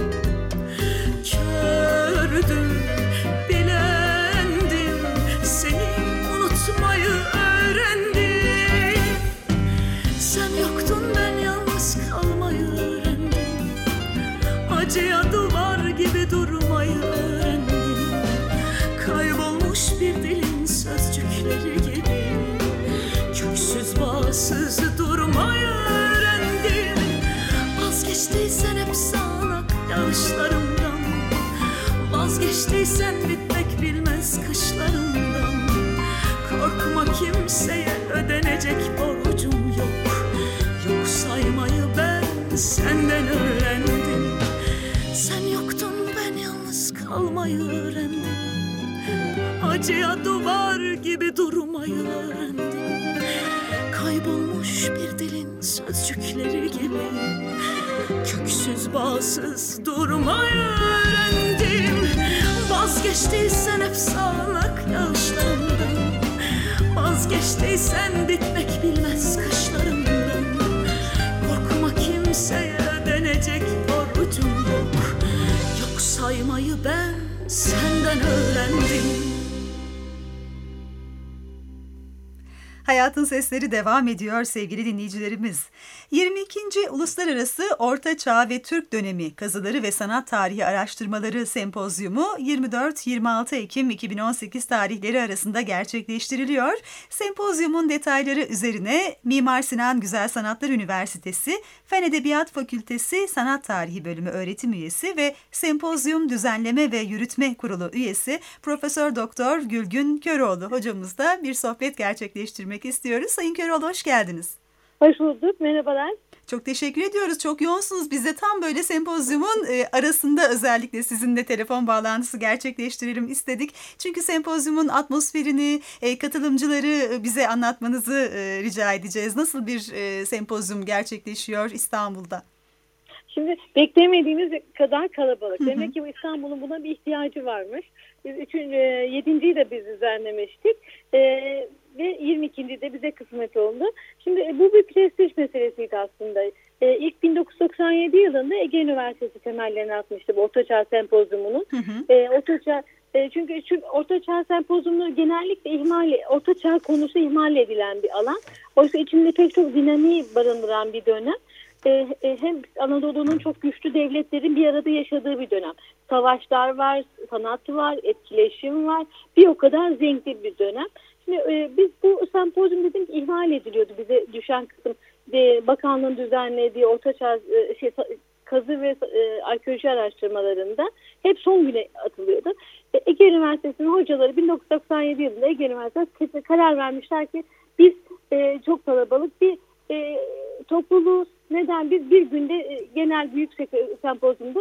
Kördüm, bilendim, seni unutmayı öğrendim. Sen yoktun, ben yalnız kalmayı öğrendim. Acıya duvar gibi durmayı öğrendim. Kaybolmuş bir dilin sözcükleri gibi köksüz bağsız durmayı öğrendim. Vazgeçtiysen hep sağanak yağışlarımdan, vazgeçtiysen bitmek bilmez kışlarımdan. Korkma, kimseye ödenecek borcum yok. Yok saymayı ben senden öğrendim. Sen yoktun, ben yalnız kalmayı öğrendim. Acıya duvar gibi durmayı öğrendim. Kaybolmuş bir dilin sözcükleri gibi köksüz bağsız durmayı öğrendim. Vazgeçtiysen hep sağanak yağışlarımdan, vazgeçtiysen bitmek bilmez kışlarımdan. Korkma, kimseye ödenecek borcum yok. Yok saymayı ben senden öğrendim.
Hayatın Sesleri devam ediyor sevgili dinleyicilerimiz. yirmi ikinci Uluslararası Orta Çağ ve Türk Dönemi Kazıları ve Sanat Tarihi Araştırmaları Sempozyumu yirmi dört yirmi altı Ekim iki bin on sekiz tarihleri arasında gerçekleştiriliyor. Sempozyumun detayları üzerine Mimar Sinan Güzel Sanatlar Üniversitesi Fen Edebiyat Fakültesi Sanat Tarihi Bölümü öğretim üyesi ve Sempozyum Düzenleme ve Yürütme Kurulu üyesi Profesör Doktor Gülgün Köroğlu hocamızla bir sohbet gerçekleştirmek istiyoruz. Sayın Köroğlu, hoş geldiniz.
Hoş bulduk, merhabalar.
Çok teşekkür ediyoruz. Çok yoğunsunuz. Biz de tam böyle sempozyumun e, arasında özellikle sizinle telefon bağlantısı gerçekleştirelim istedik. Çünkü sempozyumun atmosferini, e, katılımcıları bize anlatmanızı e, rica edeceğiz. Nasıl bir e, sempozyum gerçekleşiyor İstanbul'da?
Şimdi beklemediğimiz kadar kalabalık.
Hı hı.
Demek ki İstanbul'un buna bir ihtiyacı varmış. Biz üçüncü, yedinciyi de biz düzenlemiştik. Ee, ve yirmi ikinci de bize kısmet oldu. Şimdi bu bir prestij meselesiydi aslında. Ee, ilk bin dokuz yüz doksan yedi yılında Ege Üniversitesi temellerini atmıştı bu Ortaçağ Sempozyumu'nun. Hı hı. Ee, Ortaçağ, e, çünkü, çünkü Ortaçağ Sempozyumu genellikle ihmal, Ortaçağ konusu ihmal edilen bir alan. Oysa içinde pek çok dinamiği barındıran bir dönem. Ee, hem Anadolu'nun çok güçlü devletlerin bir arada yaşadığı bir dönem. Savaşlar var, sanat var, etkileşim var. Bir o kadar zengin bir dönem. Şimdi e, biz bu sempozyum dedim ki ihmal ediliyordu. Bize düşen kısım de, bakanlığın düzenlediği ortaçağ e, şey, kazı ve e, arkeoloji araştırmalarında hep son güne atılıyordu. E, Ege Üniversitesi'nin hocaları bin dokuz yüz doksan yedi yılında Ege Üniversitesi karar vermişler ki biz e, çok kalabalık bir e, topluluğuz. Neden? Biz bir günde e, genel büyük sempozyumda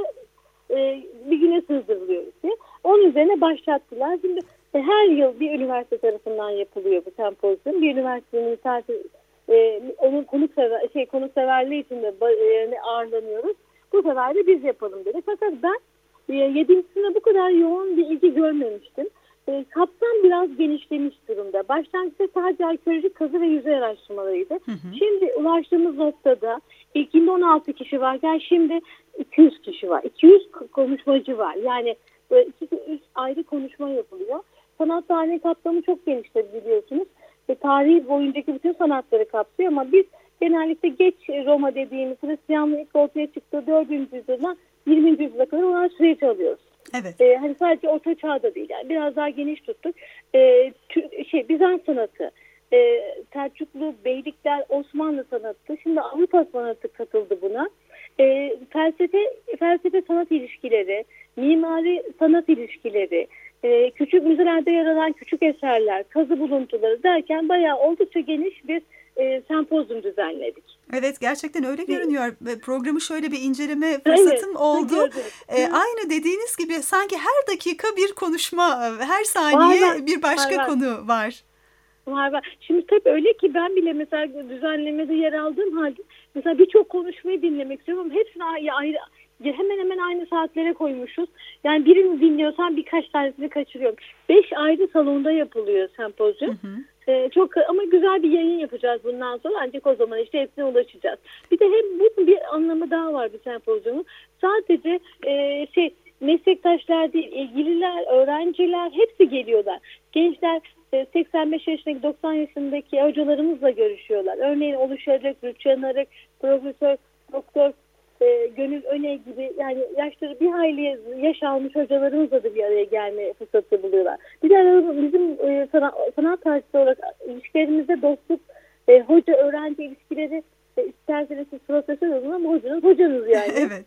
e, bir güne sığdırılıyoruz diye. Onun üzerine başlattılar. Şimdi e, her yıl bir üniversite tarafından yapılıyor bu sempozyum. Bir üniversitenin misafir, e, onun konuksever, şey, konukseverliği için de e, ağırlanıyoruz. Bu sefer de biz yapalım dedi. Fakat ben e, yedincisinde bu kadar yoğun bir ilgi görmemiştim. E, kapsam biraz genişlemiş durumda. Başlangıçta sadece arkeolojik kazı ve yüzey araştırmalarıydı. Hı hı. Şimdi ulaştığımız noktada ilkinde on altı kişi varken şimdi iki yüz kişi var. iki yüz konuşmacı var. Yani böyle iki, üç ayrı konuşma yapılıyor. Sanat tarihi kapsamı çok genişledi biliyorsunuz. E, tarihi boyuncaki bütün sanatları kapsıyor ama biz genellikle geç Roma dediğimiz Hristiyanlık ilk ortaya çıktığı dördüncü yüzyıldan yirminci yüzyıla kadar olan süreci alıyoruz.
Evet.
Ee, hani sadece Orta Çağ'da değil, yani biraz daha geniş tuttuk. Ee, tü, şey Bizans sanatı, e, Selçuklu, Beylikler, Osmanlı sanatı, şimdi Avrupa sanatı katıldı buna. E, felsefe, felsefe sanat ilişkileri, mimari sanat ilişkileri, e, küçük müzelerde yer alan küçük eserler, kazı buluntuları derken bayağı oldukça geniş bir e, sempozyum düzenledik.
Evet, gerçekten öyle görünüyor. Programı şöyle bir inceleme fırsatım evet, oldu. Ee, aynı dediğiniz gibi sanki her dakika bir konuşma, her saniye var, bir başka var, konu var.
Var var. Şimdi tabii öyle ki ben bile mesela düzenlemede yer aldığım halde mesela birçok konuşmayı dinlemek istiyorum ama hepsini ayrı, hemen hemen aynı saatlere koymuşuz. Yani birini dinliyorsam birkaç tanesini kaçırıyorum. Beş ayrı salonda yapılıyor sempozyum. Hı hı. Ee, çok ama güzel bir yayın yapacağız bundan sonra, ancak o zaman işte hepsine ulaşacağız. Bir de hem bu bir anlamı daha var bir sempozyumun. Sadece e, şey meslektaşlar değil, ilgililer, öğrenciler hepsi geliyorlar. Gençler e, seksen beş yaşındaki, doksan yaşındaki hocalarımızla görüşüyorlar. Örneğin oluşacak Rüçhan Arık, Profesör Doktor e, Gönül Öne gibi, yani yaşları bir hayli yaş almış hocalarımızla da bir araya gelme fırsatı buluyorlar. Bir de bizim e, sanat, sanat tarihi olarak ilişkilerimizde dostluk, e, hoca-öğrenci ilişkileri, e, isterseniz siz profesör olun ama hocanız hocanız yani.
Evet.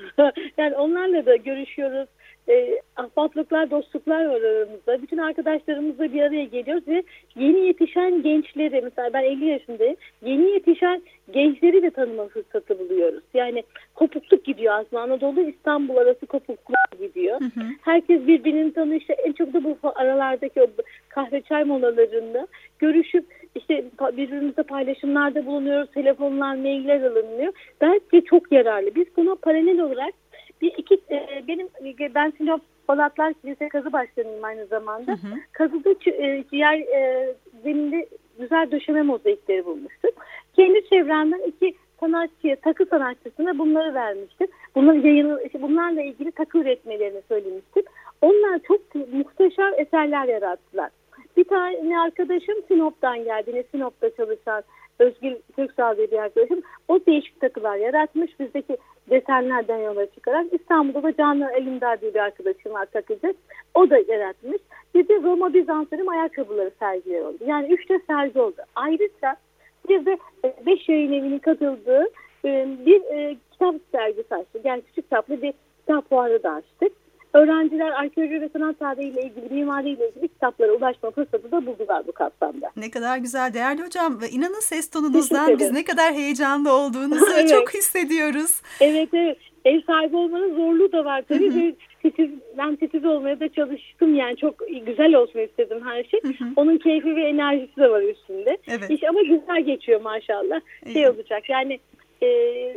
Yani onlarla da görüşüyoruz. E, ahbaplıklar, dostluklar var aramızda. Bütün arkadaşlarımızla bir araya geliyoruz ve yeni yetişen gençleri, mesela ben elli yaşındayım, yeni yetişen gençleri de tanıma fırsatı buluyoruz. Yani kopukluk gidiyor aslında. Anadolu İstanbul arası kopukluk gidiyor. Hı hı. Herkes birbirini tanıyor. İşte en çok da bu aralardaki o kahve çay molalarında görüşüp işte birbirimizle paylaşımlarda bulunuyoruz. Telefonlar, mailler alınıyor. Bence çok yararlı. Biz buna paralel olarak bir iki e, benim ben Sinop Balatlar Kilise Kazı Başkanıyım aynı zamanda. Hı hı. Kazıda e, yer e, zeminde güzel döşeme mozaikleri bulmuştuk. Kendi çevremden iki sanatçıya, takı sanatçısına bunları vermiştim. Bunların yayını, işte bunlarla ilgili takı üretmelerini söylemiştim. Onlar çok muhteşem eserler yarattılar. Bir tane arkadaşım Sinop'tan geldi. Yine Sinop'ta çalışan Özgür Köksal diye bir arkadaşım. O değişik takılar yaratmış. Bizdeki desenlerden yola çıkarak. İstanbul'da da Canan Elimdar diye bir arkadaşım var, takıcı. O da yaratmış. Bir de Roma Bizans'ın ayakkabıları sergiler oldu. Yani üçte sergi oldu. Ayrıca bir de beş yayın evinin katıldığı bir kitap sergisi açtık. Yani küçük kitaplı bir kitap fuarı da açtık. Öğrenciler arkeoloji ve sanat tarihiyle ilgili, mimariyle ilgili kitaplara ulaşma fırsatı da buldular bu kapsamda.
Ne kadar güzel değerli hocam. İnanın ses tonunuzdan biz ne kadar heyecanlı olduğunuzu evet. çok hissediyoruz.
Evet evet. Ev sahibi olmanın zorluğu da var tabii. Hı hı. Titiz, ben titiz olmaya da çalıştım, yani çok güzel olsun istedim her şey. Hı hı. Onun keyfi ve enerjisi de var üstünde. Evet. İş ama güzel geçiyor maşallah. Şey evet. olacak yani... E,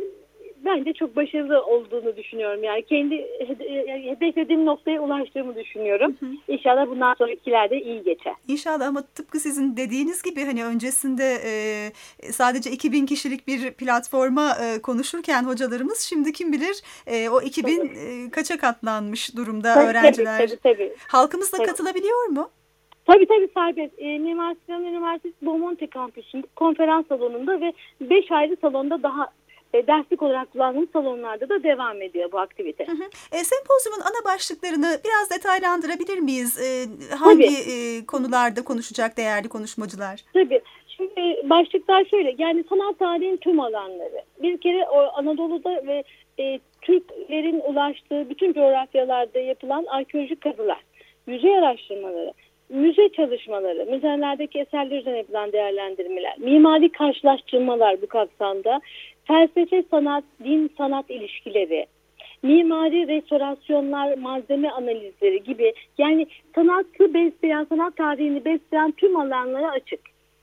bence çok başarılı olduğunu düşünüyorum. Yani kendi hedeflediğim noktaya ulaştığımı düşünüyorum. Hı hı. İnşallah bundan sonrakiler de iyi geçer.
İnşallah, ama tıpkı sizin dediğiniz gibi hani öncesinde e, sadece iki bin kişilik bir platforma e, konuşurken hocalarımız şimdi kim bilir e, o iki bin e, kaça katlanmış durumda tabii, öğrenciler. Tabii, tabii, tabii. Halkımız da tabii. katılabiliyor mu?
Tabii tabii serbest. E, Mimar Sinan Üniversitesi Bomonti kampüsünde konferans salonunda ve beş ayrı salonda daha E, derslik olarak kullandığımız salonlarda da devam ediyor bu aktivite. Hı hı.
E, sempozyumun ana başlıklarını biraz detaylandırabilir miyiz? E, hangi e, konularda konuşacak değerli konuşmacılar?
Tabii. Şimdi başlıklar şöyle, yani sanat tarihinin tüm alanları. Bir kere o Anadolu'da ve e, Türklerin ulaştığı bütün coğrafyalarda yapılan arkeolojik kazılar, yüzey araştırmaları, müze çalışmaları, müzelerdeki eserler üzerine yapılan değerlendirmeler, mimari karşılaştırmalar bu kapsamda, felsefe, sanat, din, sanat ilişkileri, mimari restorasyonlar, malzeme analizleri gibi, yani sanatı besleyen, sanat tarihini besleyen tüm alanlara açık.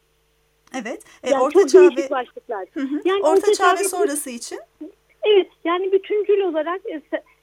Evet. E,
Yani
Orta
çok
Çağ
değişik
ve
başlıklar.
Hı hı.
Yani
Orta Çağ ve
Çağ
sonrası için.
Evet, yani bütüncül olarak e,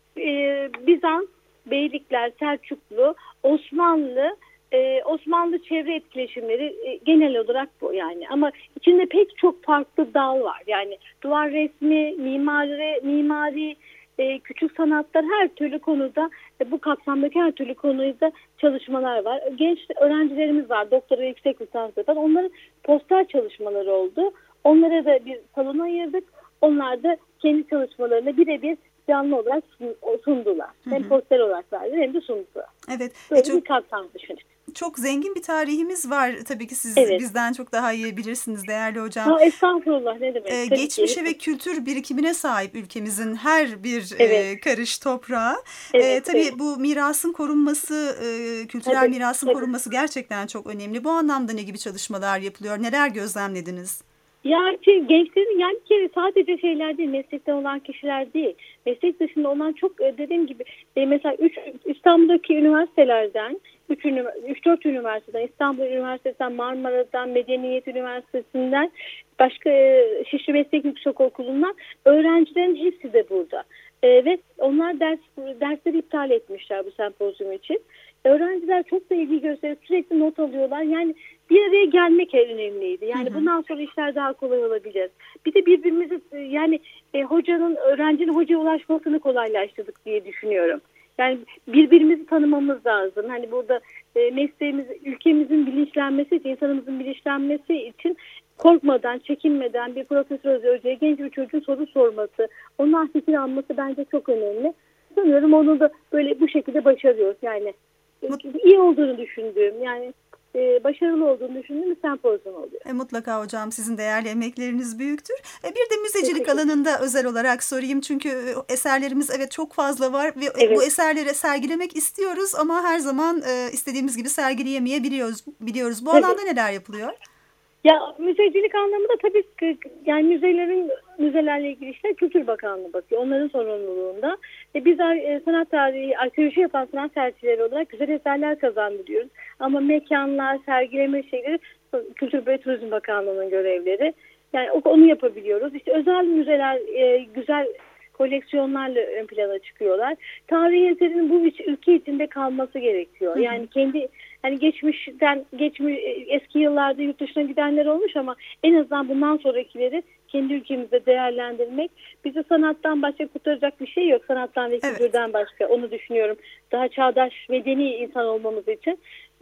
e, Bizans, Beylikler, Selçuklu, Osmanlı, e, Osmanlı çevre etkileşimleri e, genel olarak bu yani. Ama içinde pek çok farklı dal var. Yani duvar resmi, mimari, mimari e, küçük sanatlar, her türlü konuda e, bu kapsamdaki her türlü konuda çalışmalar var. Genç öğrencilerimiz var, doktora, yüksek lisans yapan. Onların poster çalışmaları oldu. Onlara da bir salon ayırdık. Onlar da kendi çalışmalarını birebir canlı olarak sundular. Hı hı. Hem poster olarak verdiler hem de sundular.
Evet.
Böyle
e, çok,
bir kapsam düşünün.
Çok zengin bir tarihimiz var. Tabii ki siz
evet.
bizden çok daha iyi bilirsiniz değerli hocam.
Ha, estağfurullah, ne demek.
Ee, geçmişe ve kültür birikimine sahip ülkemizin her bir
evet.
e, karış toprağı.
Evet,
e, tabii
evet.
bu mirasın korunması, e, kültürel
tabii,
mirasın
tabii.
korunması gerçekten çok önemli. Bu anlamda ne gibi çalışmalar yapılıyor? Neler gözlemlediniz?
Yani gençlerin, yani bir kere sadece şeyler değil, meslekten olan kişiler değil, meslek dışında olan çok, dediğim gibi mesela üç, İstanbul'daki üniversitelerden üç dört üniversiteden, İstanbul Üniversitesi'nden, Marmara'dan, Medeniyet Üniversitesi'nden, başka Şişli Meslek Yüksekokulu'ndan öğrencilerin hepsi de burada. E, ve onlar ders dersleri iptal etmişler bu sempozyum için. Öğrenciler çok da ilgi gösterip sürekli not alıyorlar. Yani bir araya gelmek önemliydi. Yani hı hı. bundan sonra işler daha kolay olabilir. Bir de birbirimizi, yani e, hocanın, öğrencinin hocaya ulaşmasını kolaylaştırdık diye düşünüyorum. Yani birbirimizi tanımamız lazım. Hani burada e, mesleğimiz, ülkemizin bilinçlenmesi için, insanımızın bilinçlenmesi için korkmadan, çekinmeden bir profesör hocaya genç bir çocuğun soru sorması, ondan fikir alması bence çok önemli. Sanıyorum onu da böyle bu şekilde başarıyoruz. Yani iyi olduğunu düşündüğüm, yani e, başarılı olduğunu düşündüğüm bir sempozyum oluyor.
E, mutlaka hocam, sizin değerli emekleriniz büyüktür. E, bir de müzecilik alanında özel olarak sorayım. Çünkü eserlerimiz evet çok fazla var ve evet. bu eserleri sergilemek istiyoruz ama her zaman e, istediğimiz gibi sergileyemeyebiliyoruz. Biliyoruz. Bu evet. alanda neler yapılıyor?
Ya müzecilik anlamında tabii yani müzelerin, müzelerle ilgili işler Kültür Bakanlığı bakıyor. Onların sorumluluğunda. E biz e, sanat tarihi, arkeoloji yapan sanat tarihçileri olarak güzel eserler kazandırıyoruz. Ama mekanlar, sergileme şeyleri Kültür ve Turizm Bakanlığı'nın görevleri. Yani onu yapabiliyoruz. İşte özel müzeler e, güzel koleksiyonlarla ön plana çıkıyorlar. Tarihi eserinin bu ülke içinde kalması gerekiyor. Yani kendi hani geçmişten geçmiş eski yıllarda yurt dışına gidenler olmuş ama en azından bundan sonrakileri kendi ülkemizde değerlendirmek. Bizi sanattan başka kurtaracak bir şey yok. Sanattan ve kültürden evet. başka. Onu düşünüyorum. Daha çağdaş, medeni insan olmamız için.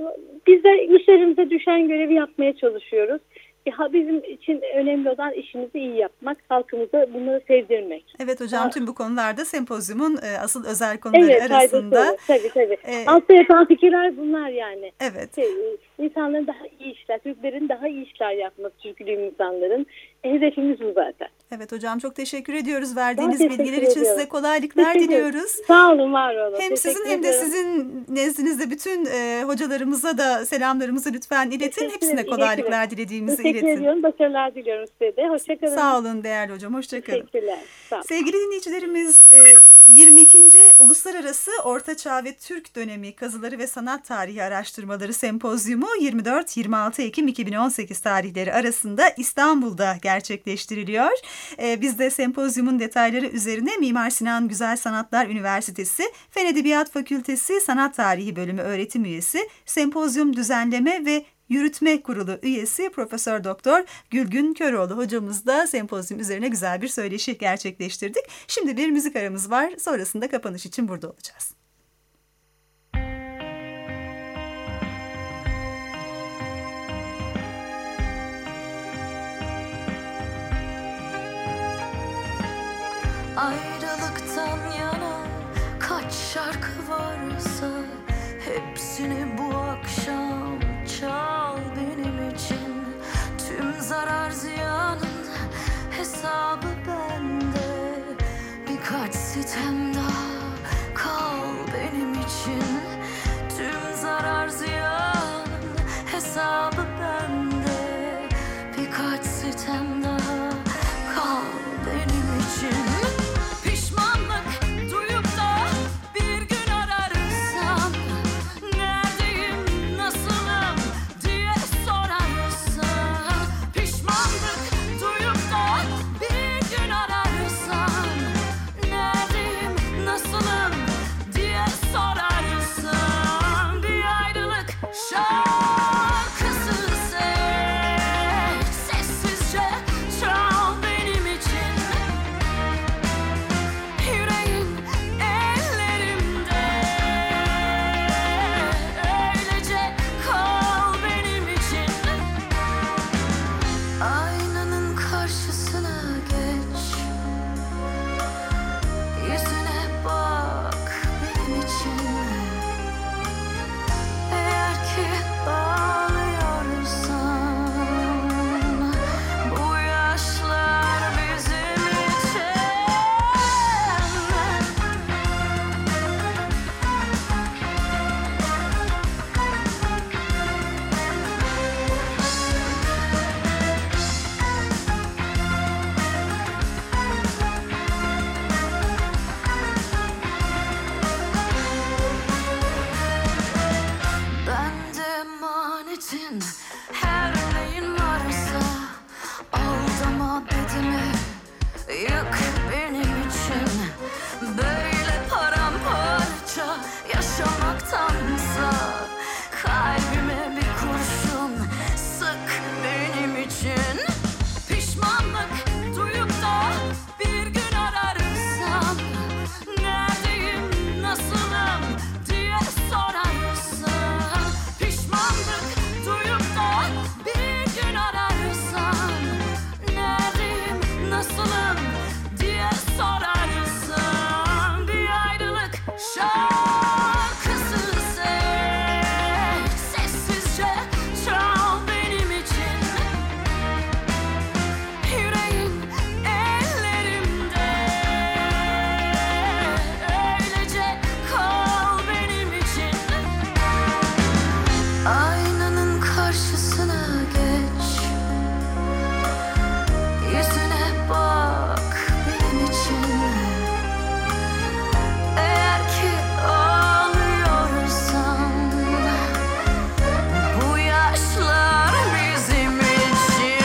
Biz de üzerimize düşen görevi yapmaya çalışıyoruz. Ha, bizim için önemli olan işimizi iyi yapmak, halkımıza bunları sevdirmek.
Evet hocam, ha. tüm bu konularda sempozyumun e, asıl özel konuları
evet,
arasında.
Evet, tabii tabii. Ee, Altta yatan fikirler bunlar yani.
Evet.
Şey, insanların daha iyi işler, Türklerin daha iyi işler yapması, Türk'lü insanların hedefimiz bu zaten.
Evet hocam, çok teşekkür ediyoruz verdiğiniz bilgiler için.
Ediyorum.
Size kolaylıklar diliyoruz.
Sağ olun, var olun.
Hem sizin hem de sizin nezdinizde bütün e, hocalarımıza da selamlarımızı lütfen iletin. Hepsine kolaylıklar iletirim. dilediğimizi
Teşekkür
iletin.
Teşekkür ediyorum. Başarılar diliyorum size de. Hoşçakalın.
Sağ olun değerli hocam. Hoşçakalın.
Teşekkürler. Sağ olun.
Sevgili dinleyicilerimiz, yirmi ikinci Uluslararası Orta Çağ ve Türk Dönemi Kazıları ve Sanat Tarihi Araştırmaları Sempozyumu yirmi dört yirmi altı Ekim iki bin on sekiz tarihleri arasında İstanbul'da gerçekleştiriliyor. Biz de sempozyumun detayları üzerine Mimar Sinan Güzel Sanatlar Üniversitesi Fen Edebiyat Fakültesi Sanat Tarihi Bölümü öğretim üyesi, sempozyum düzenleme ve Yürütme Kurulu üyesi Profesör Doktor Gülgün Köroğlu hocamızla sempozyum üzerine güzel bir söyleşi gerçekleştirdik. Şimdi bir müzik aramız var. Sonrasında kapanış için burada olacağız.
Ayrılıktan yana kaç şarkı varsa hepsini bu akşam çal benim için. Tüm sitem daha kal benim için. Tüm zarar ziyan hesabı bende. Birkaç sitem daha kal benim için. Pişmanlık duyup da bir gün ararsan, neredeyim, nasılım diye sorarsan. Pişmanlık duyup da bir gün ararsan, neredeyim, nasılım diye sorarsan. Bir ayrılık şarkısı seç, sessizce çal benim için. Yüreğin ellerimde, öylece kal benim için. Aynanın karşısına geç, yüzüne bak benim için. Eğer ki ağlıyorsan, bu yaşlar bizim için. Bende emanetin, her neyin varsa aldama bedimi, yık benim için. Böyle paramparça yaşamaktansa, kalbime bir kurşun sık benim için. Pişmanlık duyup da bir gün ararsan, neredeyim, nasılım diye sorarsan. Pişmanlık duyup da bir gün ararsan, neredeyim, nasılım diye sorarsan. Bir ayrılık şarkısı seç, sessizce çal benim için. Yüreğin ellerimde, öylece kal benim için. Aynanın karşısına geç, yüzüne bak benim için. Eğer ki ağlıyorsan, bu yaşlar bizim için.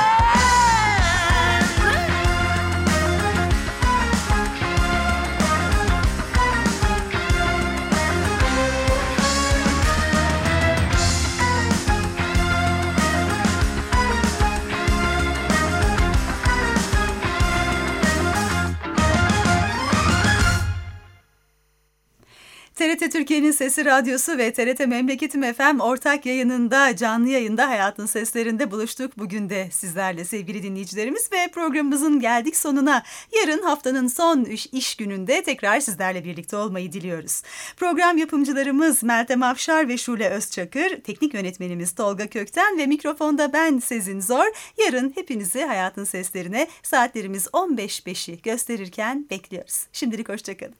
T R T Türkiye'nin Sesi Radyosu ve T R T Memleketim F M ortak yayınında, canlı yayında Hayatın Seslerinde buluştuk. Bugün de sizlerle sevgili dinleyicilerimiz ve programımızın geldik sonuna. Yarın haftanın son iş, iş gününde tekrar sizlerle birlikte olmayı diliyoruz. Program yapımcılarımız Meltem Afşar ve Şule Özçakır, teknik yönetmenimiz Tolga Kökten ve mikrofonda ben Sezin Zor. Yarın hepinizi Hayatın Seslerine saatlerimiz on beş beşi gösterirken bekliyoruz. Şimdilik hoşçakalın.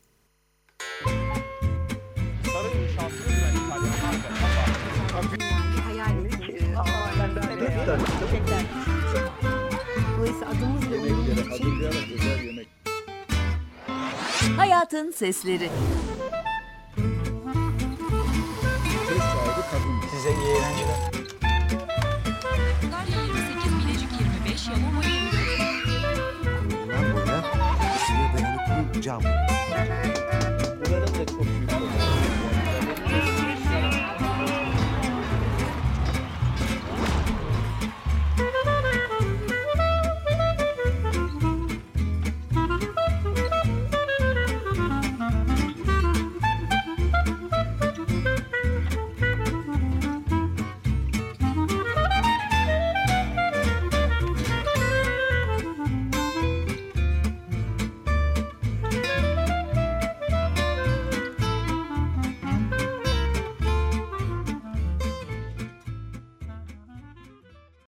Hayatın Sesleri.